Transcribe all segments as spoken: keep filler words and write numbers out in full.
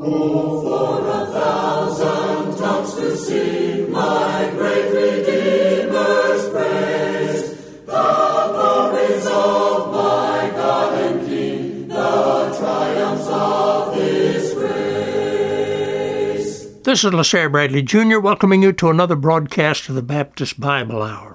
Oh, for a thousand tongues to sing my great Redeemer's praise, the glories of my God and King, the triumphs of His grace. This is LaSalle Bradley Junior welcoming you to another broadcast of the Baptist Bible Hour.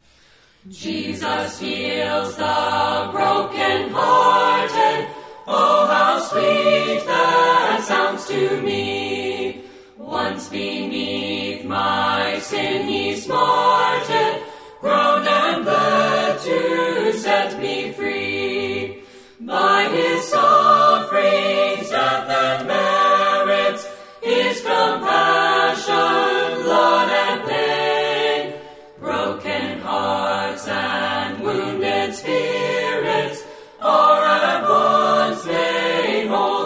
Jesus heals the broken-hearted. Oh, how sweet that sounds to me. Once beneath my sin He smarted, groaned and bled to set me free. By His sufferings, death and merits, His compassion, blood and pain, broken hearts and wounded spirits are at once made whole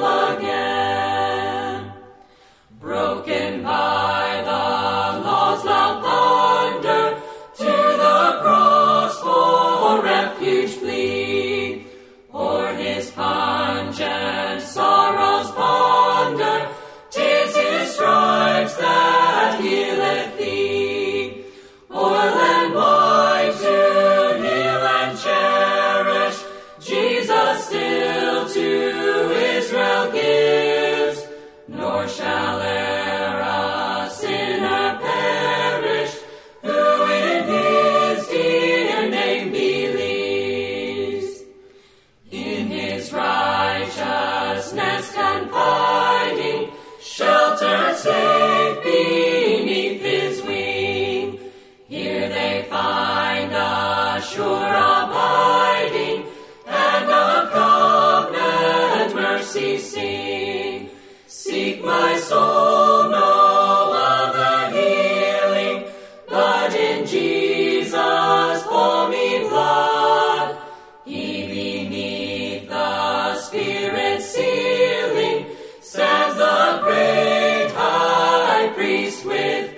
again. Broken by the law's loud thunder, to the cross for refuge flee. O'er His pungent sorrows ponder, 'tis His stripes that healeth thee. Oil and wine to heal and cherish, Jesus still to Israel gives, nor shall e'er a sinner perish, who in His dear name believes. In His righteousness confiding, sheltered safe beneath His wing, here they find a sure abiding, and of covenant mercy sing. Seek my soul no other healing, but in Jesus' balmy blood. He beneath the Spirit's sealing stands the great high priest with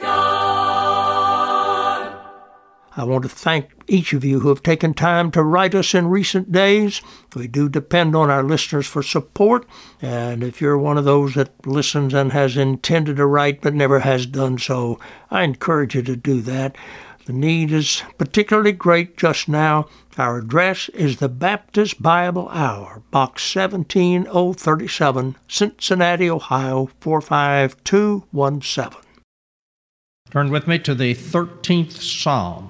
God. I want to thank each of you who have taken time to write us in recent days. We do depend on our listeners for support, and if you're one of those that listens and has intended to write but never has done so, I encourage you to do that. The need is particularly great just now. Our address is the Baptist Bible Hour, Box seventeen oh thirty-seven, Cincinnati, Ohio, four five two one seven. Turn with me to the thirteenth Psalm.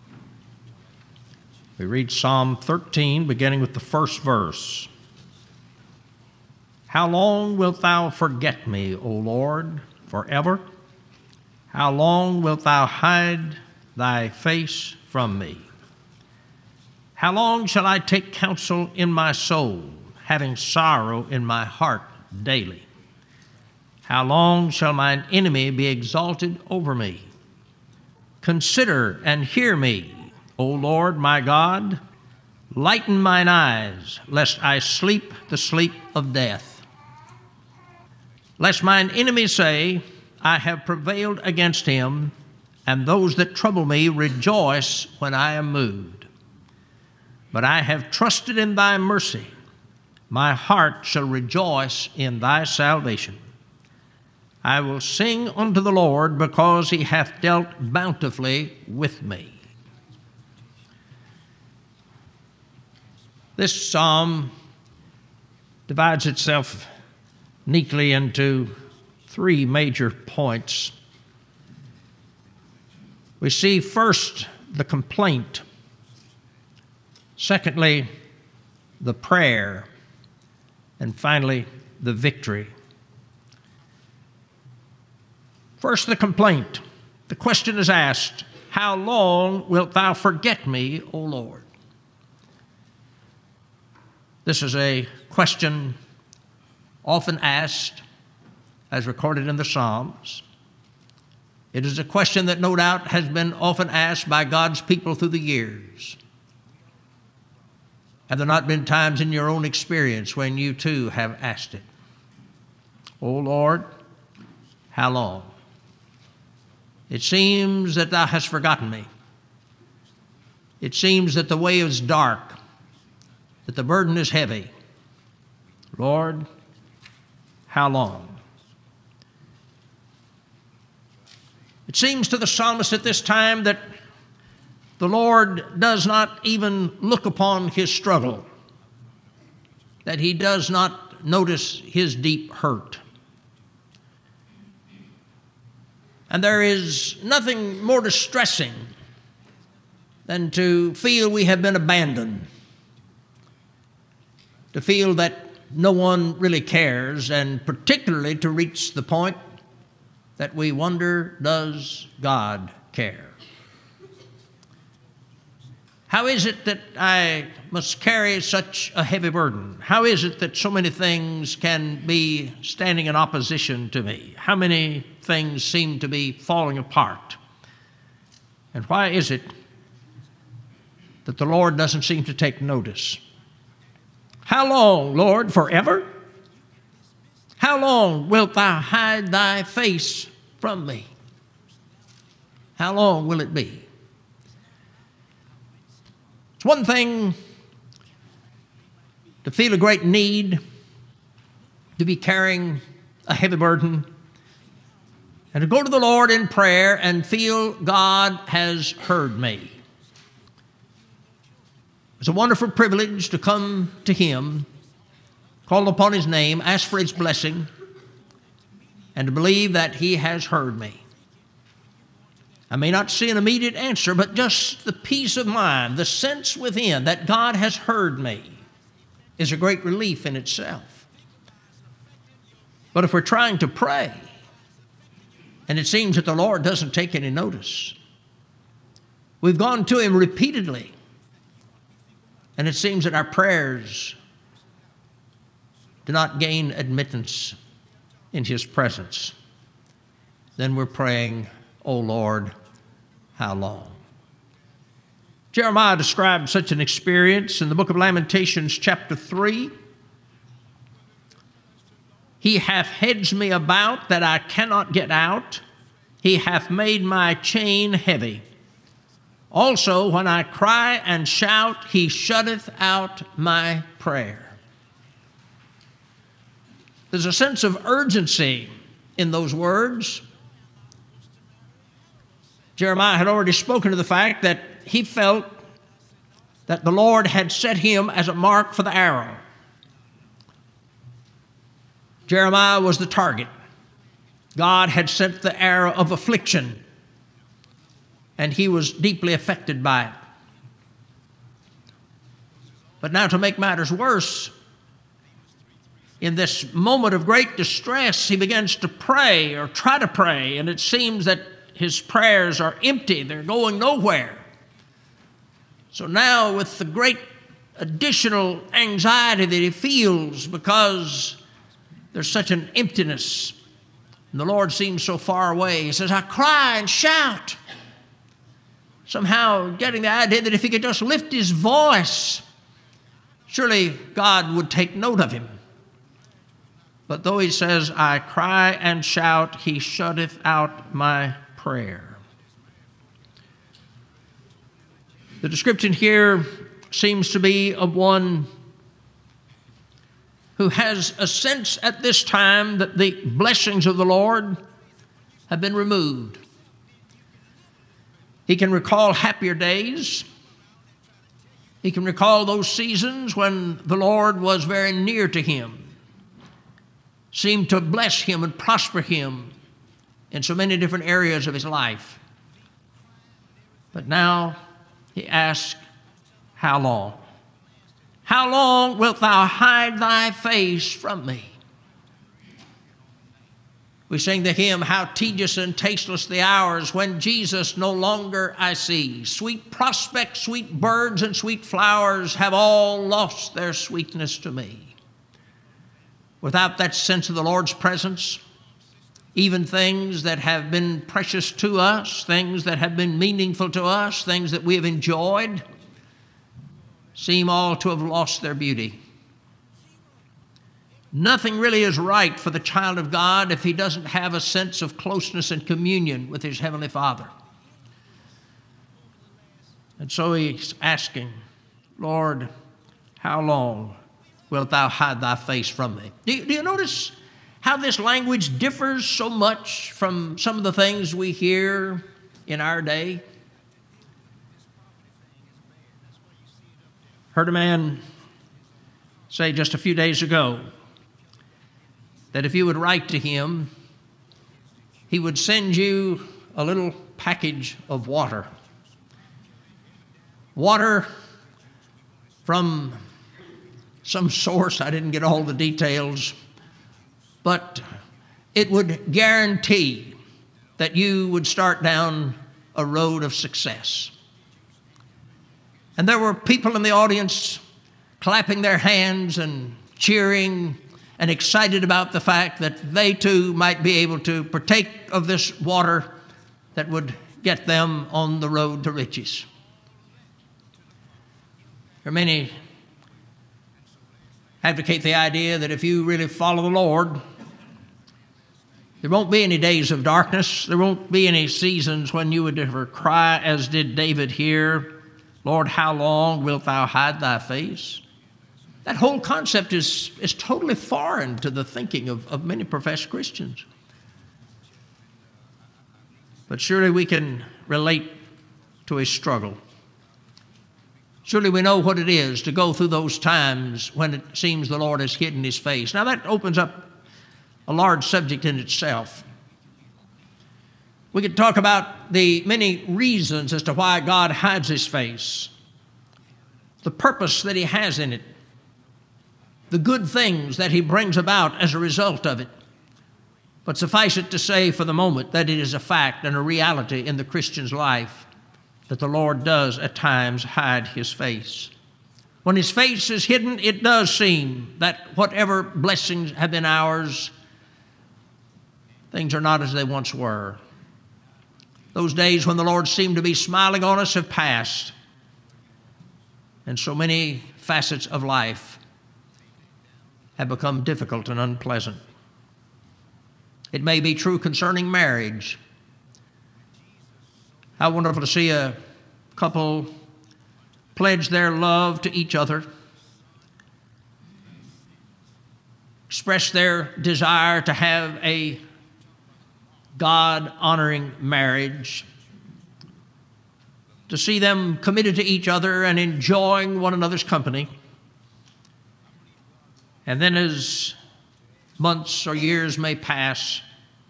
We read Psalm thirteen, beginning with the first verse. How long wilt thou forget me, O Lord, forever? How long wilt thou hide thy face from me? How long shall I take counsel in my soul, having sorrow in my heart daily? How long shall mine enemy be exalted over me? Consider and hear me, O Lord my God. Lighten mine eyes, lest I sleep the sleep of death. Lest mine enemy say, I have prevailed against him, and those that trouble me rejoice when I am moved. But I have trusted in thy mercy. My heart shall rejoice in thy salvation. I will sing unto the Lord, because he hath dealt bountifully with me. This psalm divides itself neatly into three major points. We see first the complaint, secondly, the prayer, and finally, the victory. First, the complaint. The question is asked, how long wilt thou forget me, O Lord? This is a question often asked, as recorded in the Psalms. It is a question that no doubt has been often asked by God's people through the years. Have there not been times in your own experience when you too have asked it? O Lord, how long? It seems that thou hast forgotten me. It seems that the way is dark, that the burden is heavy. Lord, how long? It seems to the psalmist at this time that the Lord does not even look upon his struggle, that he does not notice his deep hurt. And there is nothing more distressing than to feel we have been abandoned, to feel that no one really cares, and particularly to reach the point that we wonder, does God care? How is it that I must carry such a heavy burden? How is it that so many things can be standing in opposition to me? How many things seem to be falling apart? And why is it that the Lord doesn't seem to take notice? How long, Lord, forever? How long wilt thou hide thy face from me? How long will it be? It's one thing to feel a great need, to be carrying a heavy burden, and to go to the Lord in prayer and feel God has heard me. It's a wonderful privilege to come to Him, call upon His name, ask for His blessing, and to believe that He has heard me. I may not see an immediate answer, but just the peace of mind, the sense within that God has heard me is a great relief in itself. But if we're trying to pray, and it seems that the Lord doesn't take any notice, we've gone to Him repeatedly, and it seems that our prayers do not gain admittance in His presence, then we're praying, "O Lord, how long?" Jeremiah described such an experience in the book of Lamentations, chapter three. He hath hedged me about that I cannot get out. He hath made my chain heavy. Also, when I cry and shout, he shutteth out my prayer. There's a sense of urgency in those words. Jeremiah had already spoken to the fact that he felt that the Lord had set him as a mark for the arrow. Jeremiah was the target. God had sent the arrow of affliction, and he was deeply affected by it. But now, to make matters worse, in this moment of great distress, he begins to pray or try to pray, and it seems that his prayers are empty. They're going nowhere. So now, with the great additional anxiety that he feels because there's such an emptiness, and the Lord seems so far away, he says, "I cry and shout." Somehow getting the idea that if he could just lift his voice, surely God would take note of him. But though he says, "I cry and shout," he shutteth out my prayer. The description here seems to be of one who has a sense at this time that the blessings of the Lord have been removed. He can recall happier days. He can recall those seasons when the Lord was very near to him, seemed to bless him and prosper him in so many different areas of his life. But now he asks, "How long? How long wilt thou hide thy face from me?" We sing the hymn, "How tedious and tasteless the hours when Jesus no longer I see. Sweet prospects, sweet birds, and sweet flowers have all lost their sweetness to me." Without that sense of the Lord's presence, even things that have been precious to us, things that have been meaningful to us, things that we have enjoyed, seem all to have lost their beauty. Nothing really is right for the child of God if he doesn't have a sense of closeness and communion with his Heavenly Father. And so he's asking, "Lord, how long wilt thou hide thy face from me?" Do you, do you notice how this language differs so much from some of the things we hear in our day. Heard a man say just a few days ago that if you would write to him, he would send you a little package of water. Water from some source, I didn't get all the details, but it would guarantee that you would start down a road of success. And there were people in the audience clapping their hands and cheering and excited about the fact that they too might be able to partake of this water that would get them on the road to riches. There are many advocate the idea that if you really follow the Lord, there won't be any days of darkness. There won't be any seasons when you would ever cry, as did David here, Lord, how long wilt thou hide thy face? That whole concept is, is totally foreign to the thinking of, of many professed Christians. But surely we can relate to a struggle. Surely we know what it is to go through those times when it seems the Lord has hidden his face. Now that opens up a large subject in itself. We could talk about the many reasons as to why God hides his face, the purpose that he has in it, the good things that he brings about as a result of it. But suffice it to say for the moment that it is a fact and a reality in the Christian's life that the Lord does at times hide his face. When his face is hidden, it does seem that whatever blessings have been ours, things are not as they once were. Those days when the Lord seemed to be smiling on us have passed, and so many facets of life have become difficult and unpleasant. It may be true concerning marriage. How wonderful to see a couple pledge their love to each other, express their desire to have a God-honoring marriage, to see them committed to each other and enjoying one another's company. And then as months or years may pass,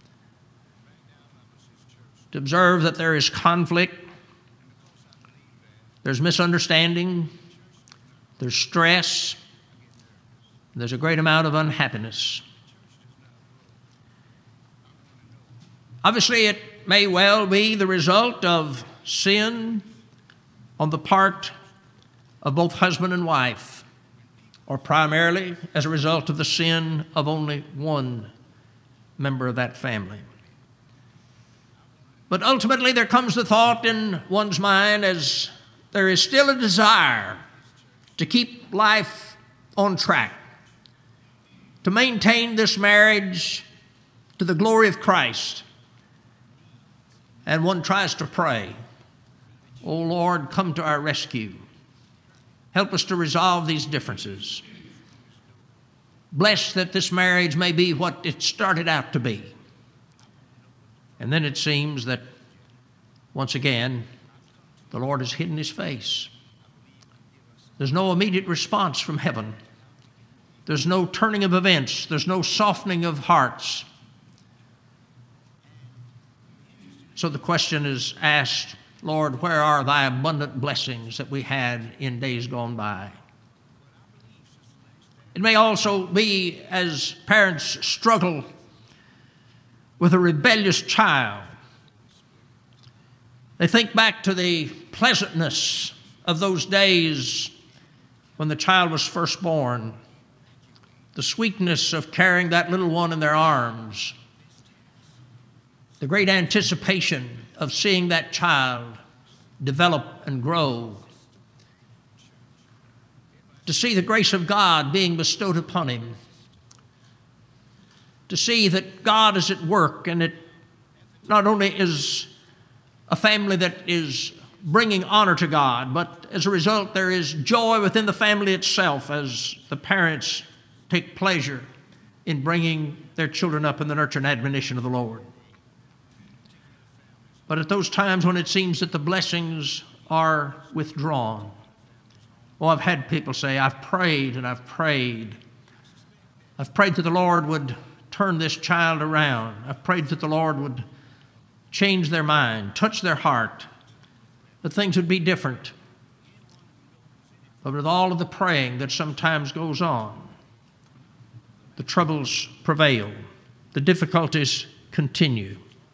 to observe that there is conflict, there's misunderstanding, there's stress, there's a great amount of unhappiness. Obviously, it may well be the result of sin on the part of both husband and wife, or primarily as a result of the sin of only one member of that family. But ultimately there comes the thought in one's mind, as there is still a desire to keep life on track, to maintain this marriage to the glory of Christ. And one tries to pray, "Oh Lord, come to our rescue. Help us to resolve these differences. Bless that this marriage may be what it started out to be." And then it seems that once again, the Lord has hidden his face. There's no immediate response from heaven. There's no turning of events. There's no softening of hearts. So the question is asked, Lord, where are thy abundant blessings that we had in days gone by? It may also be as parents struggle with a rebellious child. They think back to the pleasantness of those days when the child was first born, the sweetness of carrying that little one in their arms, the great anticipation of seeing that child develop and grow, to see the grace of God being bestowed upon him, to see that God is at work, and it not only is a family that is bringing honor to God, but as a result there is joy within the family itself as the parents take pleasure in bringing their children up in the nurture and admonition of the Lord. But at those times when it seems that the blessings are withdrawn, oh, I've had people say, I've prayed and I've prayed. I've prayed that the Lord would turn this child around. I've prayed that the Lord would change their mind, touch their heart, that things would be different. But with all of the praying that sometimes goes on, the troubles prevail, the difficulties continue.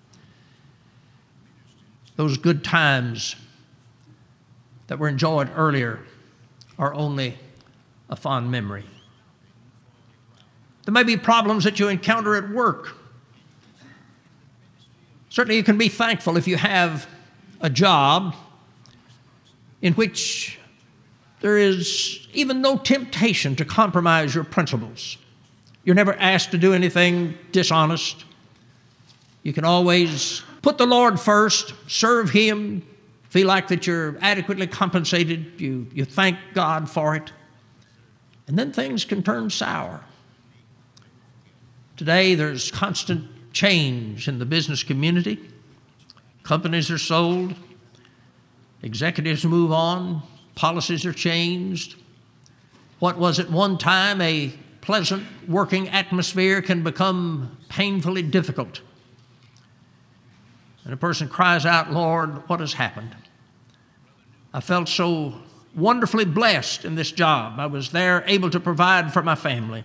Those good times that were enjoyed earlier are only a fond memory. There may be problems that you encounter at work. Certainly you can be thankful if you have a job in which there is even no temptation to compromise your principles. You're never asked to do anything dishonest. You can always put the Lord first, serve Him, feel like that you're adequately compensated. You, you thank God for it. And then things can turn sour. Today there's constant change in the business community. Companies are sold. Executives move on. Policies are changed. What was at one time a pleasant working atmosphere can become painfully difficult. And a person cries out, Lord, what has happened? I felt so wonderfully blessed in this job. I was there able to provide for my family.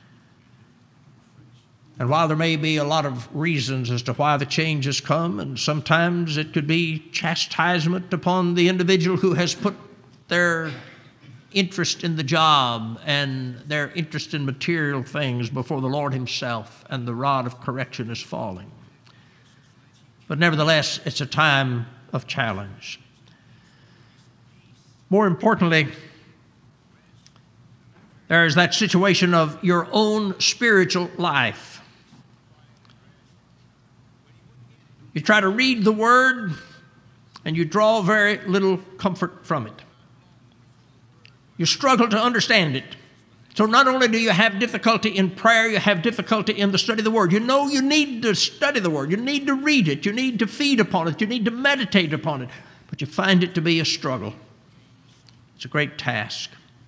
And while there may be a lot of reasons as to why the change has come, and sometimes it could be chastisement upon the individual who has put their interest in the job and their interest in material things before the Lord Himself, and the rod of correction is falling. But nevertheless, it's a time of challenge. More importantly, there is that situation of your own spiritual life. You try to read the Word, and you draw very little comfort from it. You struggle to understand it. So not only do you have difficulty in prayer, you have difficulty in the study of the Word. You know you need to study the Word. You need to read it. You need to feed upon it. You need to meditate upon it. But you find it to be a struggle. It's a great task.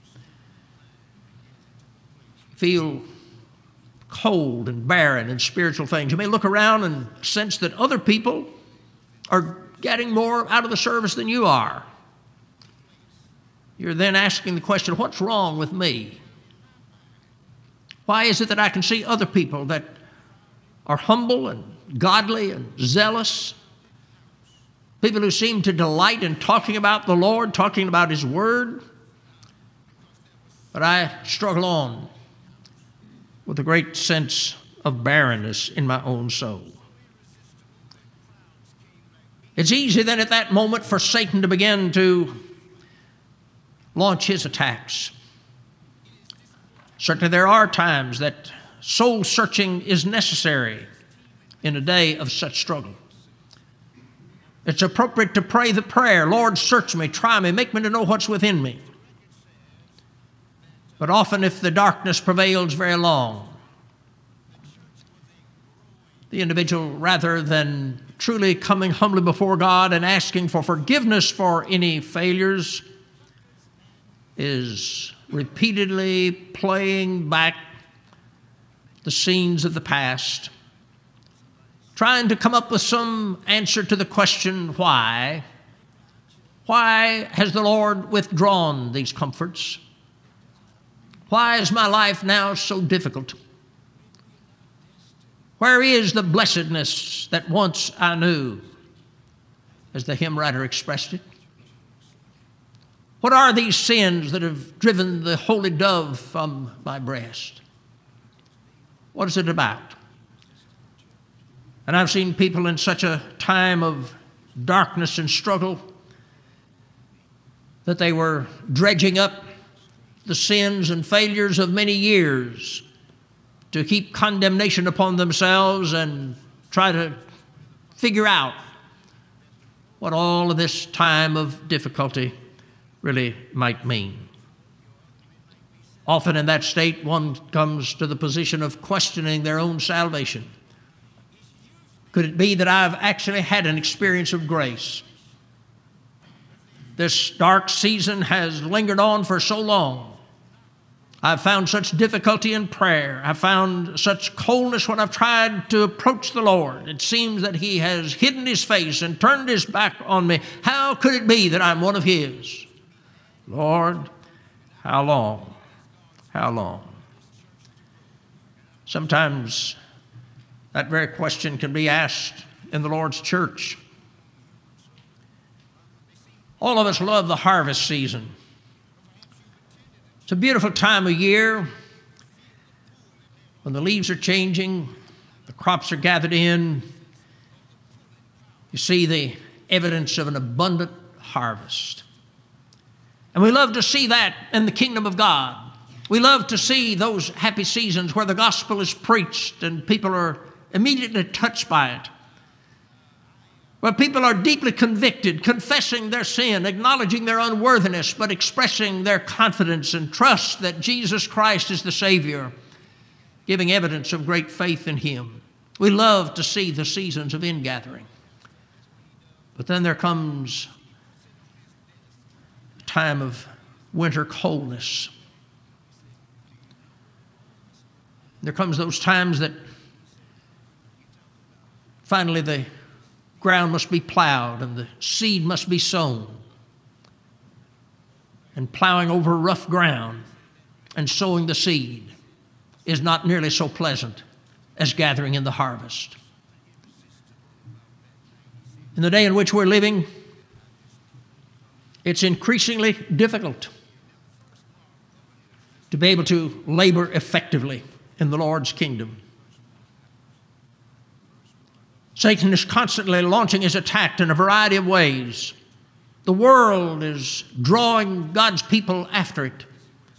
You feel cold and barren in spiritual things. You may look around and sense that other people are getting more out of the service than you are. You're then asking the question, what's wrong with me? Why is it that I can see other people that are humble and godly and zealous, people who seem to delight in talking about the Lord, talking about His Word, but I struggle on with a great sense of barrenness in my own soul. It's easy then at that moment for Satan to begin to launch his attacks. Certainly there are times that soul searching is necessary in a day of such struggle. It's appropriate to pray the prayer, Lord, search me, try me, make me to know what's within me. But often if the darkness prevails very long, the individual, rather than truly coming humbly before God and asking for forgiveness for any failures, is repeatedly playing back the scenes of the past, trying to come up with some answer to the question, why? Why has the Lord withdrawn these comforts? Why is my life now so difficult? Where is the blessedness that once I knew, as the hymn writer expressed it? What are these sins that have driven the holy dove from my breast? What is it about? And I've seen people in such a time of darkness and struggle that they were dredging up the sins and failures of many years to keep condemnation upon themselves and try to figure out what all of this time of difficulty really might mean. Often in that state, one comes to the position of questioning their own salvation. Could it be that I've actually had an experience of grace? This dark season has lingered on for so long. I've found such difficulty in prayer. I've found such coldness when I've tried to approach the Lord. It seems that He has hidden His face and turned His back on me. How could it be that I'm one of His? Lord, how long? How long? Sometimes that very question can be asked in the Lord's church. All of us love the harvest season. It's a beautiful time of year when the leaves are changing, the crops are gathered in. You see the evidence of an abundant harvest. And we love to see that in the kingdom of God. We love to see those happy seasons where the gospel is preached and people are immediately touched by it. Where people are deeply convicted, confessing their sin, acknowledging their unworthiness, but expressing their confidence and trust that Jesus Christ is the Savior, giving evidence of great faith in Him. We love to see the seasons of ingathering. But then there comes a time of winter coldness. There comes those times that finally the ground must be plowed and the seed must be sown. And plowing over rough ground and sowing the seed is not nearly so pleasant as gathering in the harvest. In the day in which we're living, it's increasingly difficult to be able to labor effectively in the Lord's kingdom. Satan is constantly launching his attack in a variety of ways. The world is drawing God's people after it.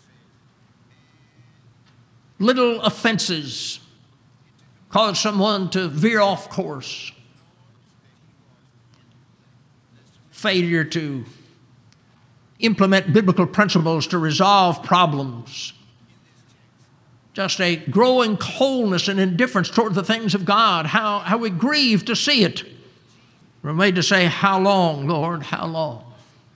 Little offenses cause someone to veer off course. Failure to implement biblical principles to resolve problems. Just a growing coldness and indifference toward the things of God. How, how we grieve to see it. We're made to say, how long, Lord, how long?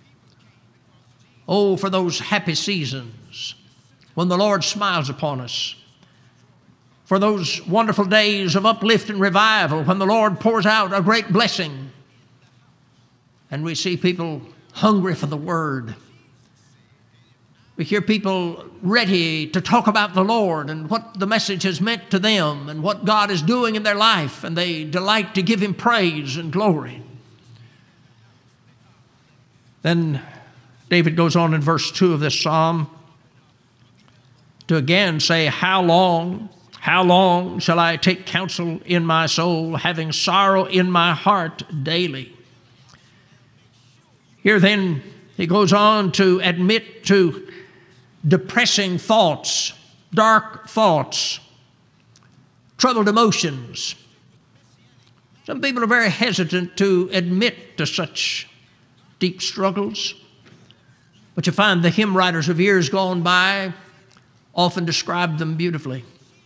Oh, for those happy seasons when the Lord smiles upon us. For those wonderful days of uplift and revival when the Lord pours out a great blessing. And we see people hungry for the Word. We hear people ready to talk about the Lord and what the message has meant to them and what God is doing in their life, and they delight to give Him praise and glory. Then David goes on in verse two of this psalm to again say, how long, how long shall I take counsel in my soul, having sorrow in my heart daily? Here then he goes on to admit to depressing thoughts, dark thoughts, troubled emotions. Some people are very hesitant to admit to such deep struggles. But you find the hymn writers of years gone by often describe them beautifully.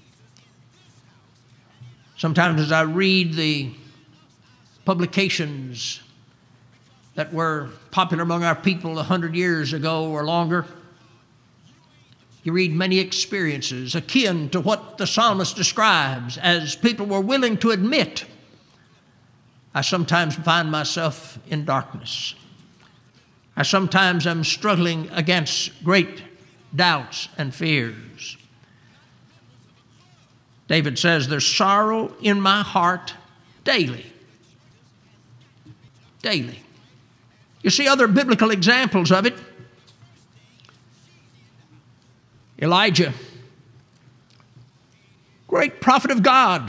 Sometimes as I read the publications that were popular among our people a hundred years ago or longer, you read many experiences akin to what the psalmist describes as people were willing to admit. I sometimes find myself in darkness. I sometimes am struggling against great doubts and fears. David says, there's sorrow in my heart daily. Daily. You see other biblical examples of it. Elijah, great prophet of God,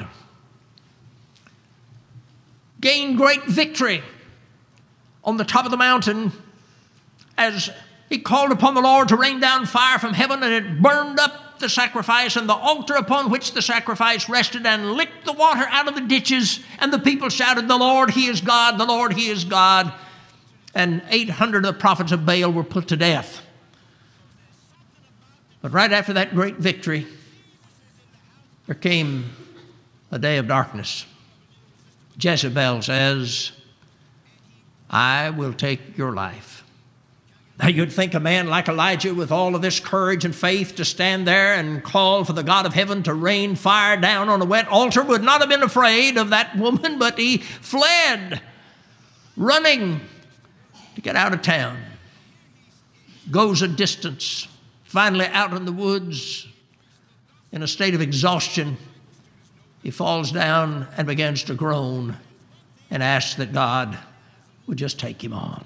gained great victory on the top of the mountain as he called upon the Lord to rain down fire from heaven, and it burned up the sacrifice and the altar upon which the sacrifice rested and licked the water out of the ditches, and the people shouted, the Lord, He is God, the Lord, He is God. And eight hundred of the prophets of Baal were put to death. But right after that great victory, there came a day of darkness. Jezebel says, I will take your life. Now you'd think a man like Elijah with all of this courage and faith to stand there and call for the God of heaven to rain fire down on a wet altar would not have been afraid of that woman, but he fled, running to get out of town. Goes a distance, finally out in the woods, in a state of exhaustion, he falls down and begins to groan and asks that God would just take him on.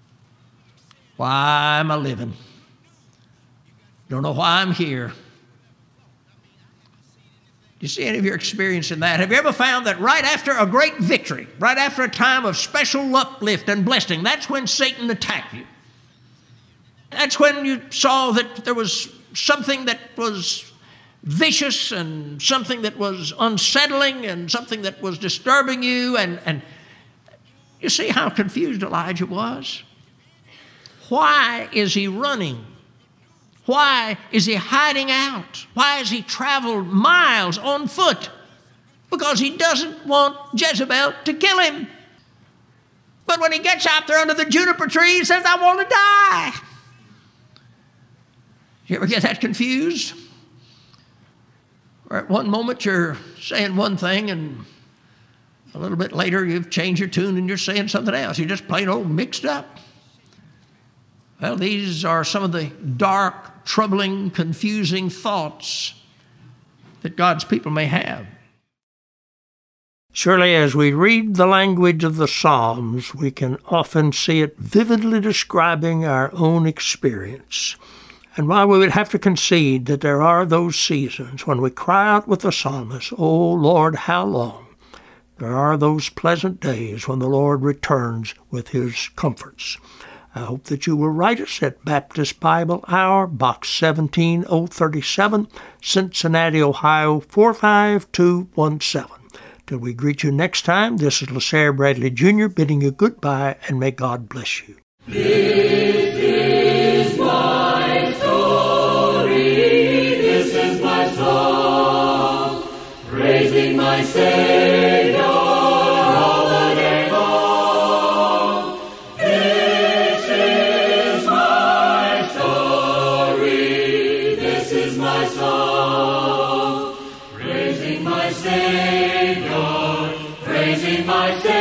Why am I living? Don't know why I'm here. Do you see any of your experience in that? Have you ever found that right after a great victory, right after a time of special uplift and blessing, that's when Satan attacked you? That's when you saw that there was something that was vicious and something that was unsettling and something that was disturbing you. And, and you see how confused Elijah was? Why is he running? Why is he hiding out? Why has he traveled miles on foot? Because he doesn't want Jezebel to kill him. But when he gets out there under the juniper tree, he says, I want to die. You ever get that confused? Or at one moment you're saying one thing and a little bit later you've changed your tune and you're saying something else. You're just plain old mixed up. Well, these are some of the dark, troubling, confusing thoughts that God's people may have. Surely as we read the language of the Psalms, we can often see it vividly describing our own experience. And while we would have to concede that there are those seasons when we cry out with the psalmist, O Lord, how long? There are those pleasant days when the Lord returns with his comforts. I hope that you will write us at Baptist Bible Hour, Box seventeen oh thirty-seven, Cincinnati, Ohio, four five two one seven. Till we greet you next time, this is LaSalle Bradley Junior bidding you goodbye, and may God bless you. This is my story, this is my song, praising my Savior all the day long. This is my story, this is my song, praising my Savior, praising my Savior.